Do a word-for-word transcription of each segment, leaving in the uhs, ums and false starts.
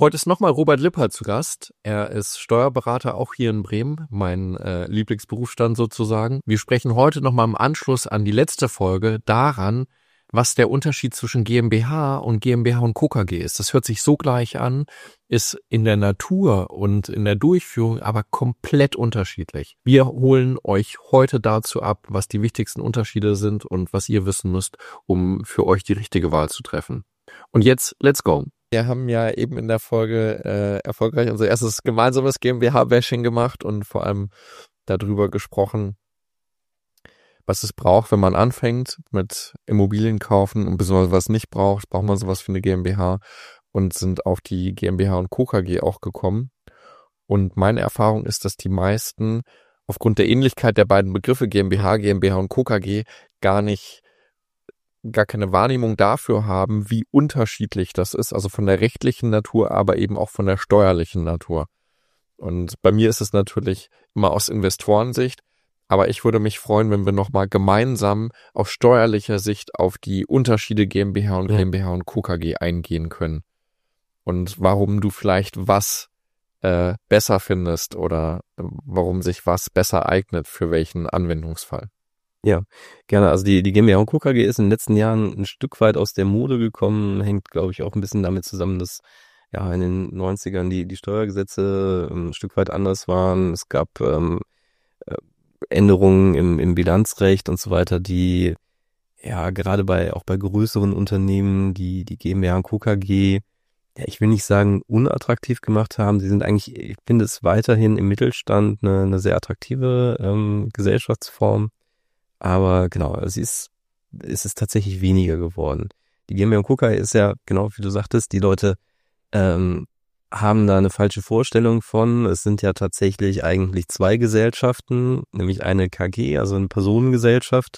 Heute ist nochmal Robert Lippert zu Gast. Er ist Steuerberater auch hier in Bremen, mein äh, Lieblingsberufsstand sozusagen. Wir sprechen heute nochmal im Anschluss an die letzte Folge daran, was der Unterschied zwischen GmbH und GmbH und Co. K G ist. Das hört sich so gleich an, ist in der Natur und in der Durchführung aber komplett unterschiedlich. Wir holen euch heute dazu ab, was die wichtigsten Unterschiede sind und was ihr wissen müsst, um für euch die richtige Wahl zu treffen. Und jetzt, let's go. Wir haben ja eben in der Folge äh, erfolgreich unser erstes gemeinsames GmbH-Bashing gemacht und vor allem darüber gesprochen, was es braucht, wenn man anfängt mit Immobilien kaufen und besonders was nicht braucht, braucht man sowas wie eine GmbH und sind auf die GmbH und Co. K G auch gekommen. Und meine Erfahrung ist, dass die meisten aufgrund der Ähnlichkeit der beiden Begriffe GmbH, GmbH und Co. K G gar nicht gar keine Wahrnehmung dafür haben, wie unterschiedlich das ist, also von der rechtlichen Natur, aber eben auch von der steuerlichen Natur. Und bei mir ist es natürlich immer aus Investorensicht, aber ich würde mich freuen, wenn wir nochmal gemeinsam aus steuerlicher Sicht auf die Unterschiede GmbH und GmbH und Co. K G eingehen können. Und warum du vielleicht was äh, besser findest oder warum sich was besser eignet für welchen Anwendungsfall. Ja, gerne. Also die, die GmbH und Co. K G ist in den letzten Jahren ein Stück weit aus der Mode gekommen, hängt, glaube ich, auch ein bisschen damit zusammen, dass ja in den neunzigern die, die Steuergesetze ein Stück weit anders waren. Es gab ähm, Änderungen im, im Bilanzrecht und so weiter, die ja gerade bei auch bei größeren Unternehmen, die die GmbH und Co. K G, ja, ich will nicht sagen unattraktiv gemacht haben. Sie sind eigentlich, ich finde es weiterhin im Mittelstand eine, eine sehr attraktive ähm, Gesellschaftsform. Aber genau, es ist, es ist tatsächlich weniger geworden. Die GmbH und Co. K G ist ja, genau wie du sagtest, die Leute ähm, haben da eine falsche Vorstellung von. Es sind ja tatsächlich eigentlich zwei Gesellschaften, nämlich eine K G, also eine Personengesellschaft,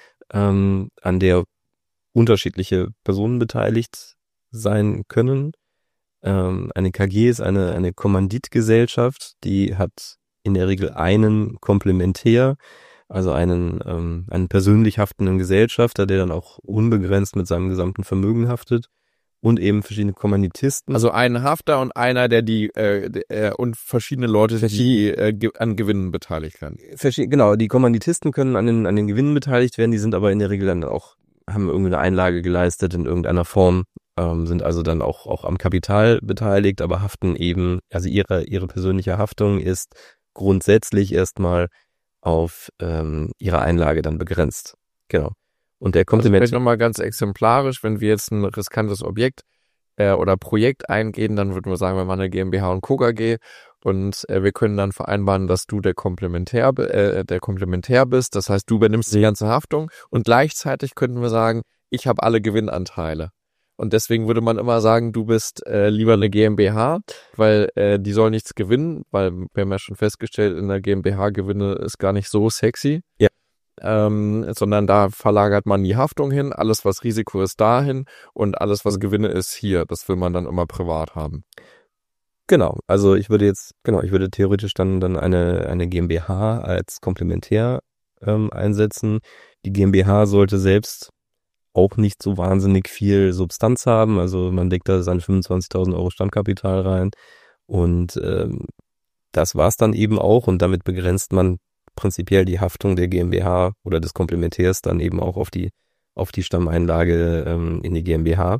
ähm, an der unterschiedliche Personen beteiligt sein können. Ähm, eine K G ist eine, eine Kommanditgesellschaft, die hat in der Regel einen Komplementär, also einen, ähm, einen persönlich haftenden Gesellschafter, der dann auch unbegrenzt mit seinem gesamten Vermögen haftet und eben verschiedene Kommanditisten. Also ein Hafter und einer, der die äh, äh, und verschiedene Leute, die äh, ge- an Gewinnen beteiligt werden. Verschi- genau, die Kommanditisten können an den, an den Gewinnen beteiligt werden, die sind aber in der Regel dann auch, haben irgendeine Einlage geleistet in irgendeiner Form, ähm, sind also dann auch, auch am Kapital beteiligt, aber haften eben, also ihre, ihre persönliche Haftung ist grundsätzlich erstmal auf ähm, ihre Einlage dann begrenzt. Genau. Und der kommt also vielleicht nochmal ganz exemplarisch, wenn wir jetzt ein riskantes Objekt äh, oder Projekt eingehen, dann würden wir sagen, wir machen eine GmbH und Co. K G und äh, wir können dann vereinbaren, dass du der Komplementär, äh, der Komplementär bist. Das heißt, du übernimmst die ganze Haftung und gleichzeitig könnten wir sagen, ich habe alle Gewinnanteile. Und deswegen würde man immer sagen, du bist äh, lieber eine GmbH, weil äh, die soll nichts gewinnen, weil wir haben ja schon festgestellt, in der GmbH Gewinne ist gar nicht so sexy. Ja. Ähm, sondern da verlagert man die Haftung hin, alles was Risiko ist dahin und alles was Gewinne ist hier. Das will man dann immer privat haben. Genau, also ich würde jetzt, genau, ich würde theoretisch dann dann eine eine GmbH als Komplementär ähm, einsetzen. Die GmbH sollte selbst auch nicht so wahnsinnig viel Substanz haben, also man legt da seine fünfundzwanzigtausend Euro Stammkapital rein und ähm, das war's dann eben auch und damit begrenzt man prinzipiell die Haftung der GmbH oder des Komplementärs dann eben auch auf die auf die Stammeinlage ähm, in die GmbH.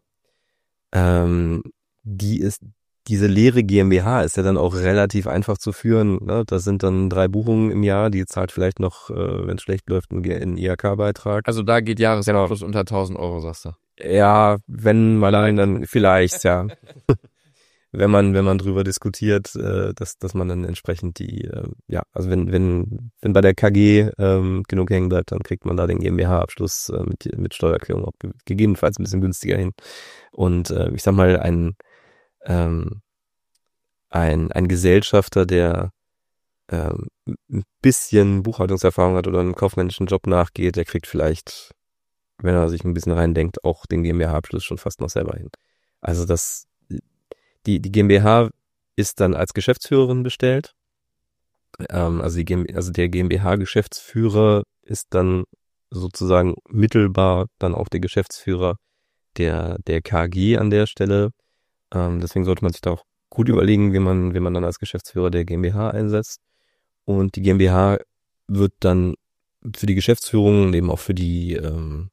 Ähm, die ist diese leere GmbH ist ja dann auch relativ einfach zu führen. Ne? Das sind dann drei Buchungen im Jahr, die zahlt vielleicht noch, äh, wenn es schlecht läuft, einen I H K-Beitrag. Also da geht Jahresabschluss unter tausend Euro, sagst du? Ja, wenn mal allein dann vielleicht, ja. wenn man wenn man drüber diskutiert, äh, dass dass man dann entsprechend die, äh, ja, also wenn wenn wenn bei der K G ähm, genug hängen bleibt, dann kriegt man da den GmbH-Abschluss äh, mit mit Steuererklärung auch ge- gegebenenfalls ein bisschen günstiger hin. Und äh, ich sag mal ein ähm, ein ein Gesellschafter, der ähm, ein bisschen Buchhaltungserfahrung hat oder einem kaufmännischen Job nachgeht, der kriegt vielleicht, wenn er sich ein bisschen reindenkt, auch den GmbH-Abschluss schon fast noch selber hin. Also das Die, die GmbH ist dann als Geschäftsführerin bestellt. Ähm, also, die GmbH, also der GmbH-Geschäftsführer ist dann sozusagen mittelbar dann auch der Geschäftsführer der, der K G an der Stelle. Ähm, deswegen sollte man sich da auch gut überlegen, wie man, wie man dann als Geschäftsführer der GmbH einsetzt. Und die GmbH wird dann für die Geschäftsführung und eben auch für die, ähm,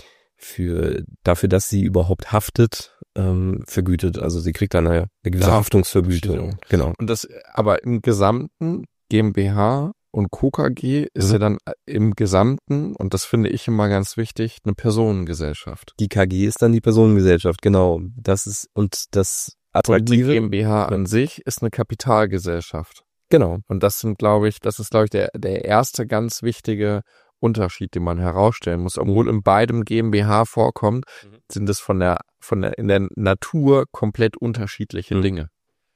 für, dafür, dass sie überhaupt haftet, ähm, vergütet. Also sie kriegt dann eine, eine gewisse Ja, Haftungsvergütung. Genau. Und das, aber im Gesamten GmbH und Co. K G ist Mhm. ja dann im Gesamten, und das finde ich immer ganz wichtig, eine Personengesellschaft. Die K G ist dann die Personengesellschaft, genau. Das ist, und das Und die Attraktive. GmbH an sich ist eine Kapitalgesellschaft. Genau. Und das sind, glaube ich, das ist, glaube ich, der, der erste ganz wichtige Unterschied, den man herausstellen muss. Obwohl in beidem GmbH vorkommt, Mhm. sind es von der, von der, in der Natur komplett unterschiedliche Mhm. Dinge.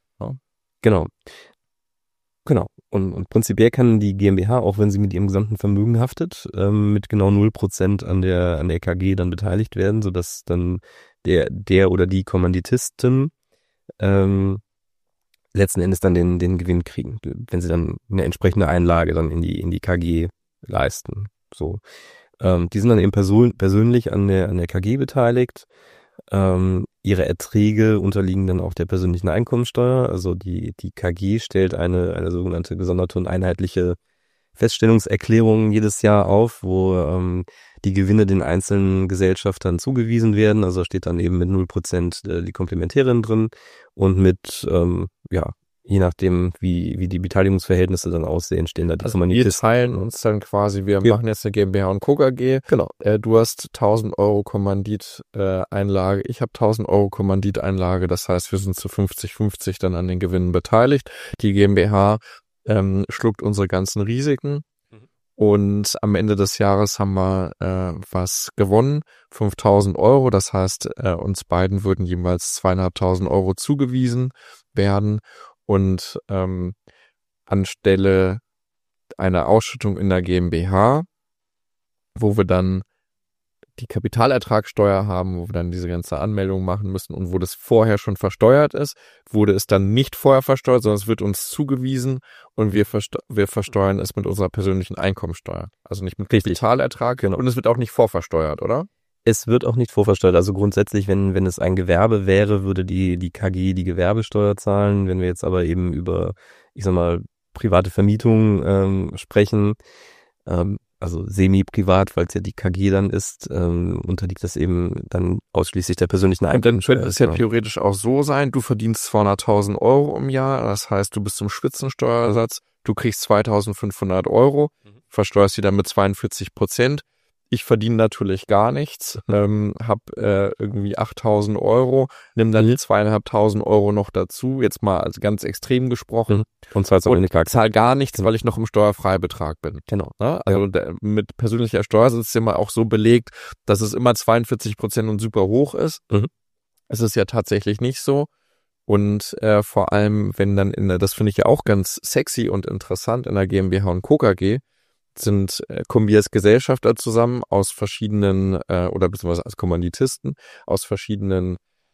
Genau. Genau. Und, und prinzipiell kann die GmbH, auch wenn sie mit ihrem gesamten Vermögen haftet, ähm, mit genau null Prozent an der, an der K G dann beteiligt werden, sodass dann der, der oder die Kommanditisten ähm, letzten Endes dann den, den Gewinn kriegen, wenn sie dann eine entsprechende Einlage dann in die, in die K G leisten. So. Ähm, die sind dann eben person, persönlich an der, an der K G beteiligt. Ähm, ihre Erträge unterliegen dann auch der persönlichen Einkommensteuer. Also die, die K G stellt eine, eine sogenannte gesonderte und einheitliche Feststellungserklärung jedes Jahr auf, wo ähm, die Gewinne den einzelnen Gesellschaftern zugewiesen werden. Also steht dann eben mit null Prozent äh, die Komplementärin drin und mit, ähm, ja, je nachdem, wie, wie die Beteiligungsverhältnisse dann aussehen, stehen da die Also wir Kommanditisten. teilen uns dann quasi, wir Ja. machen jetzt eine GmbH und Co. K G. Genau. Äh, du hast tausend Euro Kommanditeinlage, ich habe tausend Euro Kommanditeinlage. Das heißt, wir sind zu fünfzig fünfzig dann an den Gewinnen beteiligt. Die GmbH ähm, schluckt unsere ganzen Risiken. Mhm. Und am Ende des Jahres haben wir äh, was gewonnen, fünftausend Euro. Das heißt, äh, uns beiden würden jeweils zweieinhalbtausend Euro zugewiesen werden. Und ähm, anstelle einer Ausschüttung in der GmbH, wo wir dann die Kapitalertragssteuer haben, wo wir dann diese ganze Anmeldung machen müssen und wo das vorher schon versteuert ist, wurde es dann nicht vorher versteuert, sondern es wird uns zugewiesen und wir, verste- wir versteuern es mit unserer persönlichen Einkommensteuer. Also nicht mit Richtig. Kapitalertrag Genau. und es wird auch nicht vorversteuert, oder? Es wird auch nicht vorversteuert. Also grundsätzlich, wenn, wenn es ein Gewerbe wäre, würde die, die K G die Gewerbesteuer zahlen. Wenn wir jetzt aber eben über, ich sag mal, private Vermietung ähm, sprechen, ähm, also semi-privat, weil es ja die K G dann ist, ähm, unterliegt das eben dann ausschließlich der persönlichen Und dann Einkommensteuer. könnte es ja Genau. theoretisch auch so sein, du verdienst zweihunderttausend Euro im Jahr, das heißt, du bist im Spitzensteuersatz, du kriegst zweitausendfünfhundert Euro, Mhm. versteuerst die dann mit zweiundvierzig Prozent. Ich verdiene natürlich gar nichts, Mhm. ähm, habe äh, irgendwie achttausend Euro, nimm dann Mhm. zweieinhalbtausend Euro noch dazu, jetzt mal als ganz extrem gesprochen, Mhm. Und zahlst auch und in die K G. zahl gar nichts, Genau. weil ich noch im Steuerfreibetrag bin. Genau. Ne? Also der, mit persönlicher Steuer ist es immer auch so belegt, dass es immer zweiundvierzig Prozent und super hoch ist. Mhm. Es ist ja tatsächlich nicht so. Und äh, vor allem, wenn dann in der, das finde ich ja auch ganz sexy und interessant, in der GmbH und Co. K G sind, äh, kommen wir als Gesellschafter zusammen aus verschiedenen, äh, oder beziehungsweise als Kommanditisten, aus verschiedenen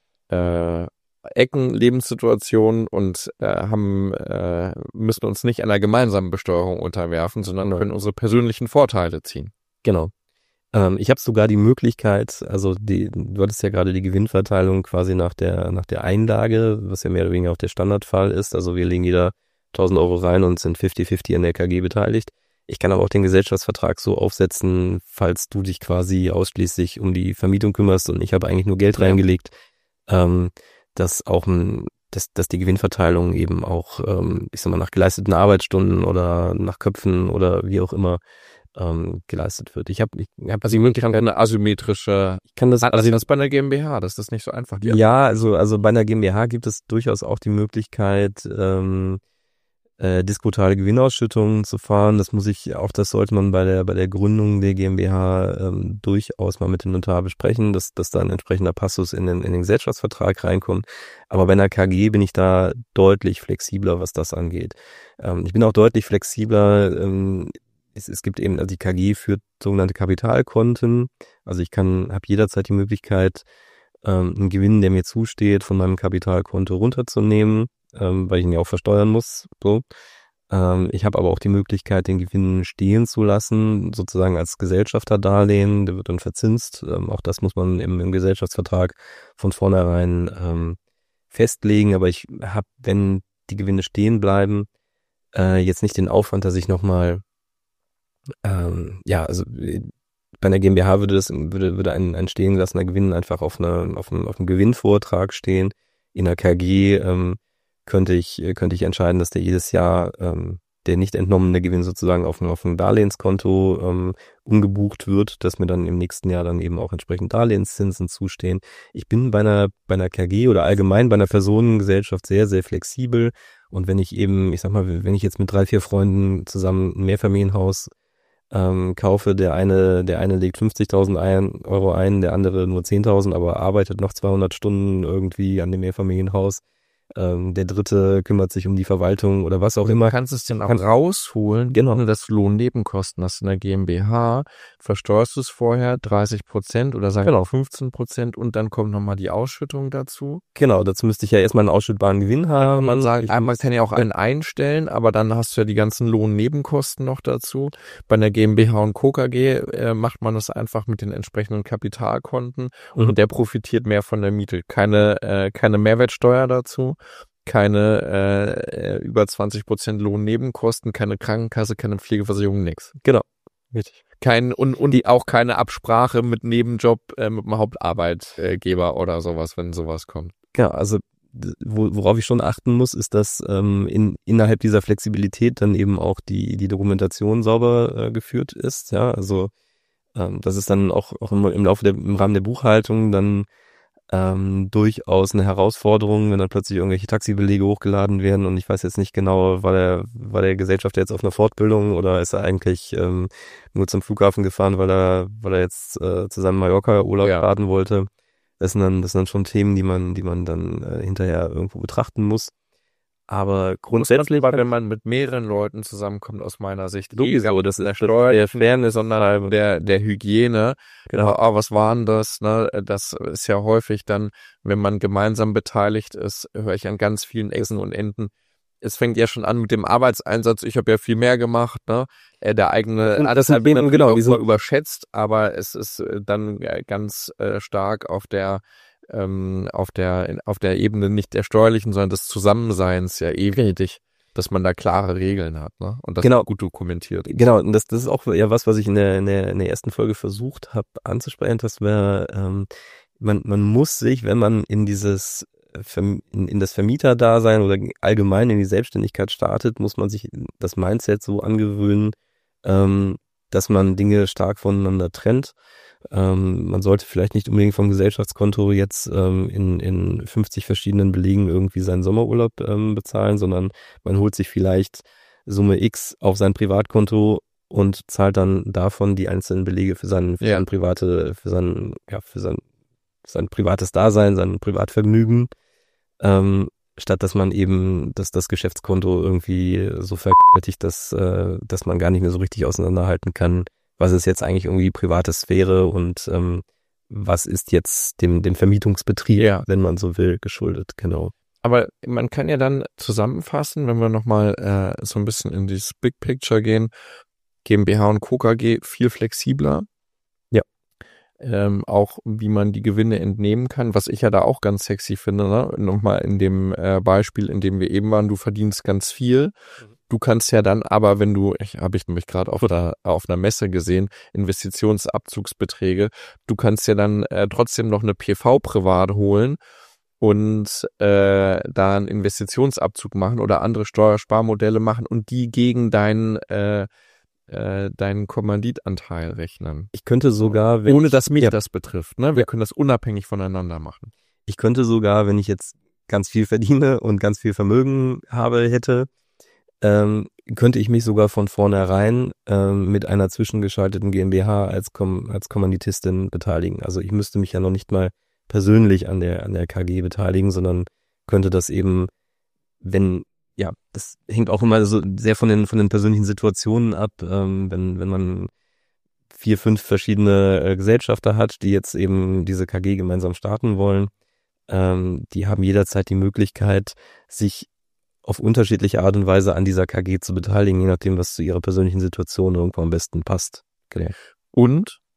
äh, Ecken, Lebenssituationen und äh, haben äh, müssen uns nicht einer gemeinsamen Besteuerung unterwerfen, sondern Genau. können unsere persönlichen Vorteile ziehen. Genau. Ähm, ich habe sogar die Möglichkeit, also die, du hattest ja gerade die Gewinnverteilung quasi nach der nach der Einlage, was ja mehr oder weniger auch der Standardfall ist. Also wir legen jeder tausend Euro rein und sind fünfzig fünfzig an der K G beteiligt. Ich kann aber auch den Gesellschaftsvertrag so aufsetzen, falls du dich quasi ausschließlich um die Vermietung kümmerst und ich habe eigentlich nur Geld Ja. reingelegt, ähm, dass auch ein, dass, dass die Gewinnverteilung eben auch, ähm, ich sag mal, nach geleisteten Arbeitsstunden oder nach Köpfen oder wie auch immer ähm, geleistet wird. Ich habe, ich hab Also die Möglichkeit eine asymmetrische, ich kann das, also das bei einer GmbH, das ist nicht so einfach. Die ja, also also bei einer GmbH gibt es durchaus auch die Möglichkeit, ähm, äh, diskutale Gewinnausschüttungen zu fahren. Das muss ich, auch das sollte man bei der bei der Gründung der GmbH ähm, durchaus mal mit dem Notar besprechen, dass dass da ein entsprechender Passus in den in den Gesellschaftsvertrag reinkommt. Aber bei einer K G bin ich da deutlich flexibler, was das angeht. Ähm, ich bin auch deutlich flexibler. Ähm, es, es gibt eben, also die K G führt sogenannte Kapitalkonten. Also ich kann, habe jederzeit die Möglichkeit, ähm, einen Gewinn, der mir zusteht, von meinem Kapitalkonto runterzunehmen, ähm, weil ich ihn ja auch versteuern muss. So. Ähm, ich habe aber auch die Möglichkeit, den Gewinn stehen zu lassen, sozusagen als Gesellschafterdarlehen. Der wird dann verzinst. Ähm, auch das muss man im, im Gesellschaftsvertrag von vornherein ähm, festlegen, aber ich habe, wenn die Gewinne stehen bleiben, äh, jetzt nicht den Aufwand, dass ich nochmal, ähm, ja, also bei einer GmbH würde das würde würde ein, ein stehen gelassener Gewinn einfach auf einer auf einem auf einem Gewinnvortrag stehen. In der K G ähm, könnte ich könnte ich entscheiden, dass der jedes Jahr ähm, der nicht entnommene Gewinn sozusagen auf ein auf ein Darlehenskonto ähm, umgebucht wird, dass mir dann im nächsten Jahr dann eben auch entsprechend Darlehenszinsen zustehen. Ich bin bei einer bei einer K G oder allgemein bei einer Personengesellschaft sehr sehr flexibel, und wenn ich eben, ich sag mal, wenn ich jetzt mit drei vier Freunden zusammen ein Mehrfamilienhaus ähm, kaufe, der eine, der eine legt fünfzigtausend Euro ein, der andere nur zehntausend, aber arbeitet noch zweihundert Stunden irgendwie an dem Mehrfamilienhaus. Ähm, der dritte kümmert sich um die Verwaltung oder was auch immer. Du kannst es dann auch rausholen, genau, ohne dass du Lohnnebenkosten hast in der GmbH, versteuerst du es vorher dreißig Prozent oder sagen genau. fünfzehn Prozent und dann kommt nochmal die Ausschüttung dazu. Genau, dazu müsste ich ja erstmal einen ausschüttbaren Gewinn haben. Man sagt, ich einmal kann ja auch einen einstellen, aber dann hast du ja die ganzen Lohnnebenkosten noch dazu. Bei einer GmbH und Co. K G äh, macht man das einfach mit den entsprechenden Kapitalkonten mhm. und der profitiert mehr von der Miete. Keine, äh, keine Mehrwertsteuer dazu, keine äh, über zwanzig Prozent Lohnnebenkosten, keine Krankenkasse, keine Pflegeversicherung, nix. Genau, richtig. Kein, und, und die auch keine Absprache mit Nebenjob, äh, mit dem Hauptarbeitgeber oder sowas, wenn sowas kommt. Ja, also wo, worauf ich schon achten muss, ist, dass ähm, in, innerhalb dieser Flexibilität dann eben auch die, die Dokumentation sauber äh, geführt ist. Ja, also ähm, das ist dann auch, auch im, im Laufe der, im Rahmen der Buchhaltung dann ähm, durchaus eine Herausforderung, wenn dann plötzlich irgendwelche Taxibelege hochgeladen werden und ich weiß jetzt nicht genau, war der, war der Gesellschafter jetzt auf einer Fortbildung oder ist er eigentlich ähm, nur zum Flughafen gefahren, weil er, weil er jetzt äh, zu seinem Mallorca-Urlaub Ja. fahren wollte. Das sind dann, das sind dann schon Themen, die man, die man dann äh, hinterher irgendwo betrachten muss. Aber grundsätzlich, wenn man mit mehreren Leuten zusammenkommt, aus meiner Sicht, sowieso, das ist Steuer, der Fairness, sondern der, der Hygiene. Genau. Ah, was war denn das? Ne? Das ist ja häufig dann, wenn man gemeinsam beteiligt ist, höre ich an ganz vielen Ecken und Enden. Es fängt ja schon an mit dem Arbeitseinsatz. Ich habe ja viel mehr gemacht, ne? Der eigene, und das hat eben genau so überschätzt, aber es ist dann ganz äh, stark auf der ähm, auf der auf der Ebene nicht der steuerlichen, sondern des Zusammenseins ja ewig, dass man da klare Regeln hat, ne? Und das genau. gut dokumentiert. Genau, und das, das ist auch ja was, was ich in der, in der, in der ersten Folge versucht habe anzusprechen. Das wäre, ähm, man, man muss sich, wenn man in dieses in, in das Vermieterdasein oder allgemein in die Selbstständigkeit startet, muss man sich das Mindset so angewöhnen, ähm, dass man Dinge stark voneinander trennt. Ähm, man sollte vielleicht nicht unbedingt vom Gesellschaftskonto jetzt ähm, in, in fünfzig verschiedenen Belegen irgendwie seinen Sommerurlaub ähm, bezahlen, sondern man holt sich vielleicht Summe X auf sein Privatkonto und zahlt dann davon die einzelnen Belege für sein, für Ja. sein private, für sein, ja, für sein, sein privates Dasein, sein Privatvergnügen, ähm, statt dass man eben, dass das Geschäftskonto irgendwie so verkaltigt, dass, äh, dass man gar nicht mehr so richtig auseinanderhalten kann, was ist jetzt eigentlich irgendwie private Sphäre und ähm, was ist jetzt dem, dem Vermietungsbetrieb, Ja. wenn man so will, geschuldet, genau. Aber man kann ja dann zusammenfassen, wenn wir nochmal äh, so ein bisschen in dieses Big Picture gehen, GmbH und Co. K G viel flexibler. Ja. Ähm, auch wie man die Gewinne entnehmen kann, was ich ja da auch ganz sexy finde, ne? Nochmal in dem äh, Beispiel, in dem wir eben waren, du verdienst ganz viel. Du kannst ja dann aber, wenn du, ich habe ich nämlich gerade auf der auf einer Messe gesehen, Investitionsabzugsbeträge, du kannst ja dann äh, trotzdem noch eine P V privat holen und äh, da einen Investitionsabzug machen oder andere Steuersparmodelle machen und die gegen deinen äh, äh, deinen Kommanditanteil rechnen. Ich könnte sogar, wenn Ohne ich, dass mich ja, das betrifft, ne? Wir können das unabhängig voneinander machen. ich könnte sogar, wenn ich jetzt ganz viel verdiene und ganz viel Vermögen habe, hätte, ähm, könnte ich mich sogar von vornherein ähm, mit einer zwischengeschalteten GmbH als, Kom- als Kommanditistin beteiligen. Also ich müsste mich ja noch nicht mal persönlich an der, an der K G beteiligen, sondern könnte das eben, wenn, ja, das hängt auch immer so sehr von den, von den persönlichen Situationen ab, ähm, wenn, wenn man vier, fünf verschiedene äh, Gesellschafter hat, die jetzt eben diese K G gemeinsam starten wollen, ähm, die haben jederzeit die Möglichkeit, sich auf unterschiedliche Art und Weise an dieser K G zu beteiligen, je nachdem, was zu ihrer persönlichen Situation irgendwo am besten passt. Genau. Und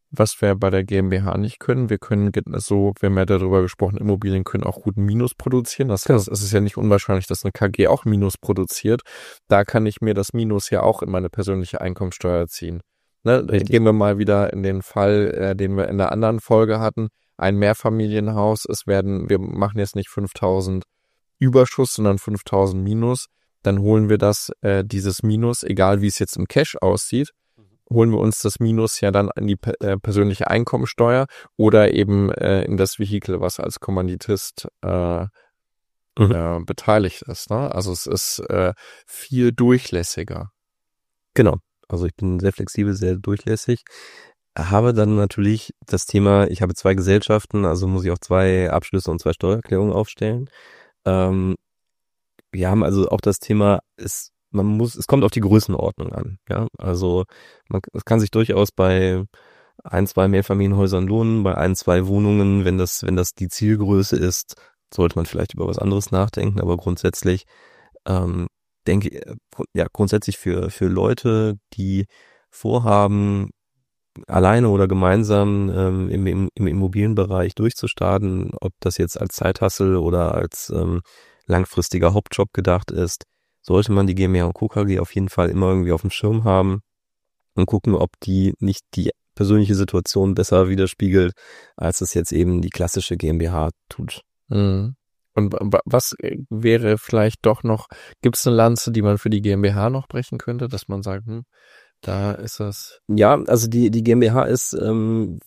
was wir bei der GmbH nicht können. Wir können so, wir haben ja darüber gesprochen, Immobilien können auch gut ein Minus produzieren. Das heißt, es ist ja nicht unwahrscheinlich, dass eine K G auch Minus produziert. Da kann ich mir das Minus ja auch in meine persönliche Einkommensteuer ziehen. Ne? Gehen wir mal wieder in den Fall, äh, den wir in der anderen Folge hatten. Ein Mehrfamilienhaus, es werden, wir machen jetzt nicht fünftausend Überschuss, sondern fünftausend Minus. Dann holen wir das, äh, dieses Minus, egal wie es jetzt im Cash aussieht, holen wir uns das Minus ja dann in die äh, persönliche Einkommensteuer oder eben äh, in das Vehikel, was als Kommanditist äh, mhm. äh, beteiligt ist. Ne? Also es ist äh, viel durchlässiger. Genau. Also ich bin sehr flexibel, sehr durchlässig. Habe dann natürlich das Thema, ich habe zwei Gesellschaften, also muss ich auch zwei Abschlüsse und zwei Steuererklärungen aufstellen. Ähm, wir haben also auch das Thema, ist man muss, es kommt auf die Größenordnung an, ja, also man, es kann sich durchaus bei ein, zwei Mehrfamilienhäusern lohnen, bei ein, zwei Wohnungen, wenn das, wenn das die Zielgröße ist, sollte man vielleicht über was anderes nachdenken, aber grundsätzlich ähm, denke, ja, grundsätzlich für für Leute, die vorhaben, alleine oder gemeinsam ähm, im, im, im Immobilienbereich durchzustarten, ob das jetzt als Zeithassel oder als ähm, langfristiger Hauptjob gedacht ist, sollte man die GmbH und Co. KG auf jeden Fall immer irgendwie auf dem Schirm haben und gucken, ob die nicht die persönliche Situation besser widerspiegelt, als es jetzt eben die klassische GmbH tut. Mhm. Und was wäre vielleicht doch noch, gibt es eine Lanze, die man für die GmbH noch brechen könnte, dass man sagt, hm, da ist das... Ja, also die die GmbH ist ähm,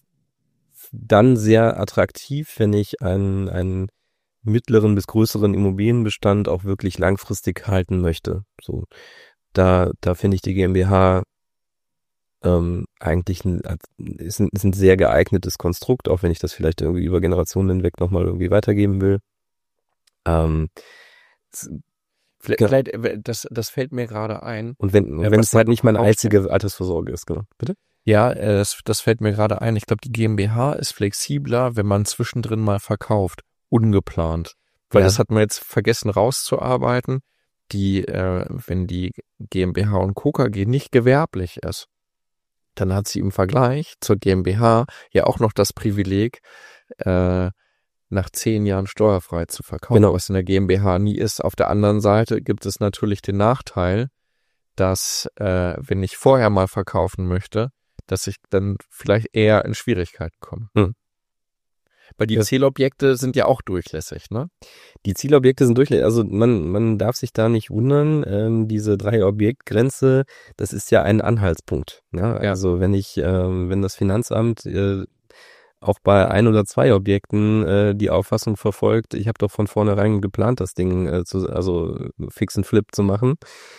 dann sehr attraktiv, wenn ich einen einen mittleren bis größeren Immobilienbestand auch wirklich langfristig halten möchte. So, da da finde ich die GmbH ähm, eigentlich ein, ist, ein, ist ein sehr geeignetes Konstrukt, auch wenn ich das vielleicht irgendwie über Generationen hinweg nochmal irgendwie weitergeben will. Ähm, vielleicht, vielleicht das das fällt mir gerade ein. Und wenn und wenn es halt nicht meine einzige Altersvorsorge ist, genau. Bitte? Ja, das, das fällt mir gerade ein. Ich glaube, die GmbH ist flexibler, wenn man zwischendrin mal verkauft. Ungeplant. Weil ja. Das hat man jetzt vergessen rauszuarbeiten. Die, äh, wenn die GmbH und Co. KG nicht gewerblich ist, dann hat sie im Vergleich zur GmbH ja auch noch das Privileg, äh, nach zehn Jahren steuerfrei zu verkaufen, genau. Was in der GmbH nie ist. Auf der anderen Seite gibt es natürlich den Nachteil, dass, äh, wenn ich vorher mal verkaufen möchte, dass ich dann vielleicht eher in Schwierigkeiten komme. Hm. Weil die ja. Zielobjekte sind ja auch durchlässig, ne? Die Zielobjekte sind durchlässig, also man man darf sich da nicht wundern, ähm, diese Drei-Objekt-Grenze, das ist ja ein Anhaltspunkt. Ja? Ja. Also wenn ich, ähm, wenn das Finanzamt äh, auch bei ein oder zwei Objekten äh, die Auffassung verfolgt, ich habe doch von vornherein geplant, das Ding äh, zu, also Fix and Flip zu machen,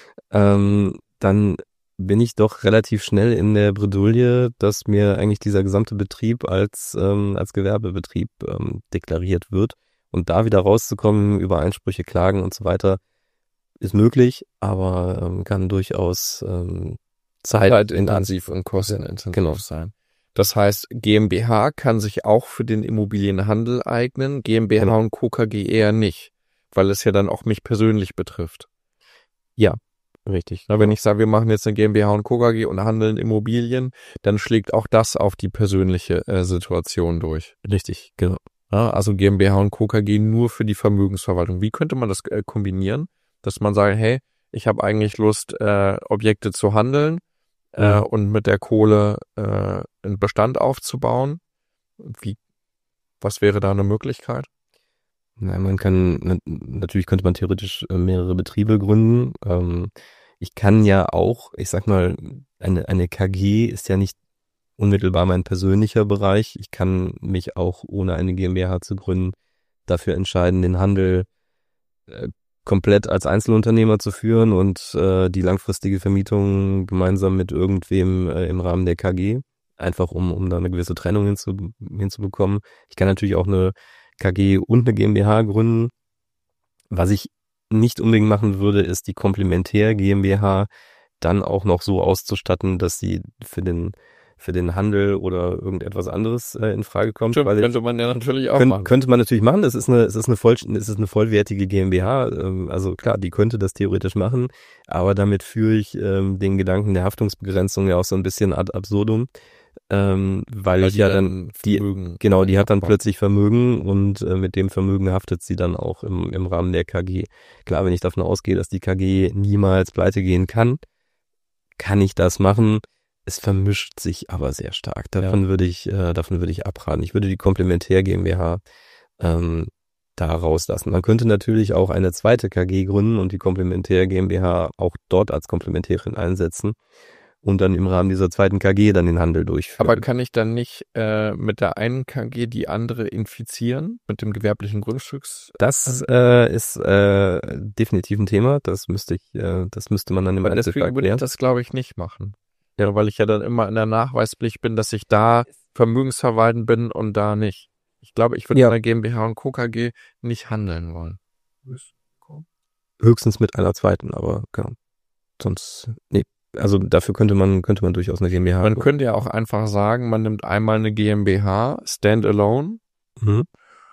ähm, dann bin ich doch relativ schnell in der Bredouille, dass mir eigentlich dieser gesamte Betrieb als ähm, als Gewerbebetrieb ähm, deklariert wird. Und da wieder rauszukommen, über Einsprüche, Klagen und so weiter, ist möglich, aber ähm, kann durchaus ähm, zeitintensiv und kostenintensiv genau. sein. Das heißt, GmbH kann sich auch für den Immobilienhandel eignen, GmbH genau. und Co. KG eher nicht, weil es ja dann auch mich persönlich betrifft. Ja. Richtig. Na, wenn ich sage, wir machen jetzt eine GmbH und Co. KG und handeln Immobilien, dann schlägt auch das auf die persönliche äh, Situation durch. Richtig, genau. Ja, also GmbH und Co. KG nur für die Vermögensverwaltung. Wie könnte man das äh, kombinieren, dass man sagt, hey, ich habe eigentlich Lust, äh, Objekte zu handeln äh, mhm. und mit der Kohle äh, einen Bestand aufzubauen? Wie, was wäre da eine Möglichkeit? Na, man kann, natürlich könnte man theoretisch mehrere Betriebe gründen. Ähm, ich kann ja auch, ich sag mal, eine, eine K G ist ja nicht unmittelbar mein persönlicher Bereich. Ich kann mich auch, ohne eine GmbH zu gründen, dafür entscheiden, den Handel äh, komplett als Einzelunternehmer zu führen und äh, die langfristige Vermietung gemeinsam mit irgendwem äh, im Rahmen der K G, einfach um, um da eine gewisse Trennung hinzu, hinzubekommen. Ich kann natürlich auch eine K G und eine GmbH gründen. Was ich nicht unbedingt machen würde, ist die Komplementär GmbH dann auch noch so auszustatten, dass sie für den für den Handel oder irgendetwas anderes äh, in Frage kommt. Stimmt, weil könnte man ja natürlich auch könnt, machen. Könnte man natürlich machen. Es ist eine es ist eine voll es ist eine vollwertige GmbH. Ähm, also klar, die könnte das theoretisch machen, aber damit führe ich ähm, den Gedanken der Haftungsbegrenzung ja auch so ein bisschen ad absurdum. ähm, weil, Weil ich die ja dann dann, die, Vermögen genau, die hat dann abbauen. plötzlich Vermögen und äh, mit dem Vermögen haftet sie dann auch im, im Rahmen der K G. Klar, wenn ich davon ausgehe, dass die K G niemals pleite gehen kann, kann ich das machen. Es vermischt sich aber sehr stark. Davon Ja. würde ich, äh, davon würde ich abraten. Ich würde die Komplementär GmbH ähm, da rauslassen. Man könnte natürlich auch eine zweite K G gründen und die Komplementär GmbH auch dort als Komplementärin einsetzen und dann im Rahmen dieser zweiten K G dann den Handel durchführen. Aber kann ich dann nicht äh, mit der einen K G die andere infizieren, mit dem gewerblichen Grundstücks? Das äh, ist äh, definitiv ein Thema. Das müsste ich, äh, das müsste man dann im Weil Einzelfall deswegen würde ich klären. das, glaube ich, nicht machen. Ja, weil ich ja dann immer in der Nachweispflicht bin, dass ich da vermögensverwaltend bin und da nicht. Ich glaube, ich würde Ja. in der GmbH und Co. K G nicht handeln wollen. Höchstens mit einer zweiten, aber genau. Sonst, nee. Also dafür könnte man, könnte man durchaus eine GmbH. Man könnte ja auch einfach sagen, man nimmt einmal eine GmbH, Standalone, Mhm.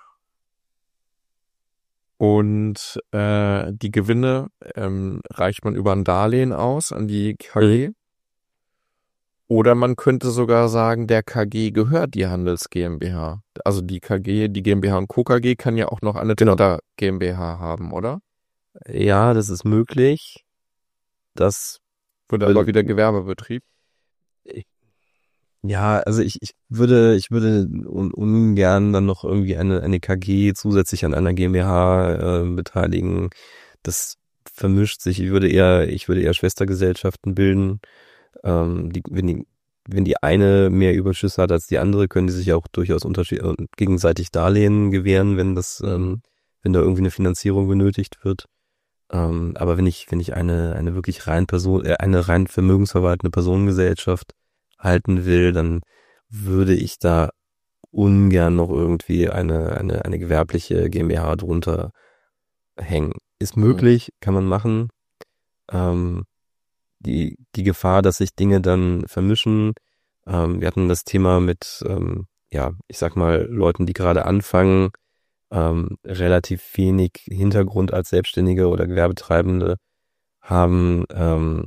und äh, die Gewinne ähm, reicht man über ein Darlehen aus an die K G. Oder man könnte sogar sagen, der K G gehört die Handels GmbH. Also die K G, die GmbH und Co. K G kann ja auch noch eine Genau. Tochter GmbH haben, oder? Ja, das ist möglich. Das Wird Würde- aber wieder Gewerbebetrieb. Ja, also ich, ich würde, ich würde un, ungern dann noch irgendwie eine, eine K G zusätzlich an einer GmbH äh, beteiligen. Das vermischt sich. Ich würde eher, ich würde eher Schwestergesellschaften bilden. Ähm, die, wenn die, wenn die eine mehr Überschüsse hat als die andere, können die sich auch durchaus unterschied äh, gegenseitig Darlehen gewähren, wenn das, ähm, wenn da irgendwie eine Finanzierung benötigt wird. Ähm, aber wenn ich, wenn ich eine, eine wirklich rein Person, äh, eine rein vermögensverwaltende Personengesellschaft halten will, dann würde ich da ungern noch irgendwie eine, eine, eine gewerbliche GmbH drunter hängen. Ist möglich, kann man machen. Ähm, die, die Gefahr, dass sich Dinge dann vermischen. Ähm, wir hatten das Thema mit, ähm, ja, ich sag mal, Leuten, die gerade anfangen, ähm, relativ wenig Hintergrund als Selbstständige oder Gewerbetreibende haben, ähm,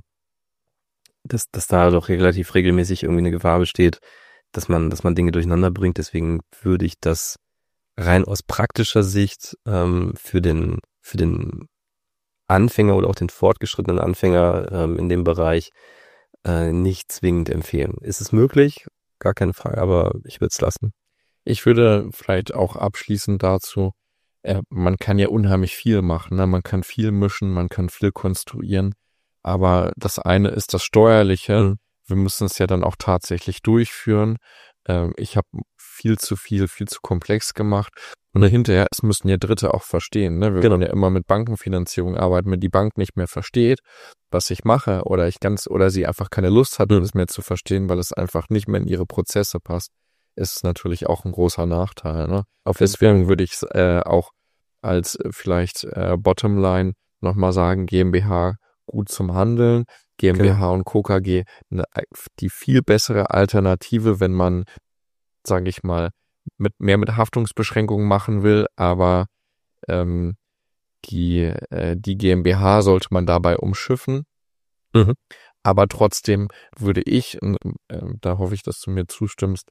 dass, dass da doch relativ regelmäßig irgendwie eine Gefahr besteht, dass man, dass man Dinge durcheinander bringt. Deswegen würde ich das rein aus praktischer Sicht ähm, für den, für den Anfänger oder auch den fortgeschrittenen Anfänger ähm, in dem Bereich äh, nicht zwingend empfehlen. Ist es möglich? Gar keine Frage, aber ich würde es lassen. Ich würde vielleicht auch abschließend dazu, äh, man kann ja unheimlich viel machen, ne? Man kann viel mischen, man kann viel konstruieren, aber das eine ist das Steuerliche. Mhm. Wir müssen es ja dann auch tatsächlich durchführen. Ähm, ich habe viel zu viel, viel zu komplex gemacht. Und hinterher, es müssen ja Dritte auch verstehen. Ne? Wir Genau. wollen ja immer mit Bankenfinanzierung arbeiten. Wenn die Bank nicht mehr versteht, was ich mache, oder ich ganz, oder sie einfach keine Lust hat, Mhm. es mehr zu verstehen, weil es einfach nicht mehr in ihre Prozesse passt, ist es natürlich auch ein großer Nachteil. Ne? Auf jeden Deswegen würde ich es äh, auch als äh, vielleicht äh, Bottomline nochmal sagen, GmbH gut zum Handeln, GmbH und Co. K G ne, die viel bessere Alternative, wenn man, sage ich mal, mit mehr mit Haftungsbeschränkungen machen will, aber ähm, die äh, die GmbH sollte man dabei umschiffen. Mhm. Aber trotzdem würde ich, äh, da hoffe ich, dass du mir zustimmst,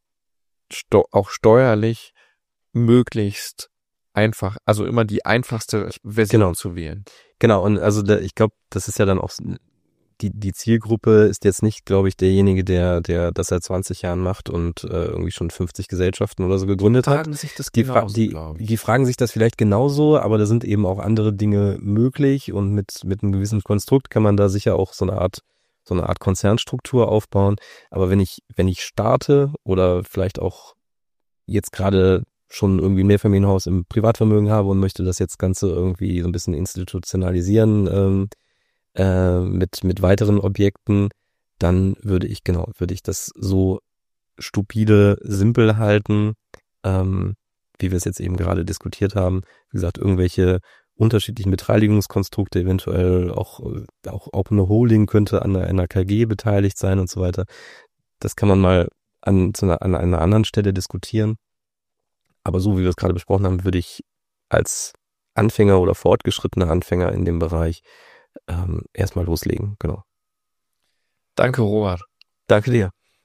sto- auch steuerlich möglichst einfach, also immer die einfachste Version Genau. zu wählen. Genau, und also da, ich glaube, das ist ja dann auch die die Zielgruppe ist jetzt nicht, glaube ich, derjenige, der der das seit zwanzig Jahren macht und äh, irgendwie schon fünfzig Gesellschaften oder so gegründet hat. Fragen sich das Die, fra genauso, die, glaub ich. die fragen sich das vielleicht genauso, aber da sind eben auch andere Dinge möglich und mit mit einem gewissen Konstrukt kann man da sicher auch so eine Art so eine Art Konzernstruktur aufbauen. Aber wenn ich wenn ich starte oder vielleicht auch jetzt gerade schon irgendwie ein Mehrfamilienhaus im Privatvermögen habe und möchte das jetzt Ganze irgendwie so ein bisschen institutionalisieren ähm, äh, mit mit weiteren Objekten, dann würde ich genau würde ich das so stupide simpel halten, ähm, wie wir es jetzt eben gerade diskutiert haben. Wie gesagt, irgendwelche unterschiedlichen Beteiligungskonstrukte, eventuell auch auch auch eine Holding könnte an einer, einer K G beteiligt sein und so weiter. Das kann man mal an zu einer, an einer anderen Stelle diskutieren. Aber so wie wir es gerade besprochen haben, würde ich als Anfänger oder fortgeschrittener Anfänger in dem Bereich ähm, erstmal loslegen. Genau. Danke, Robert. Danke dir.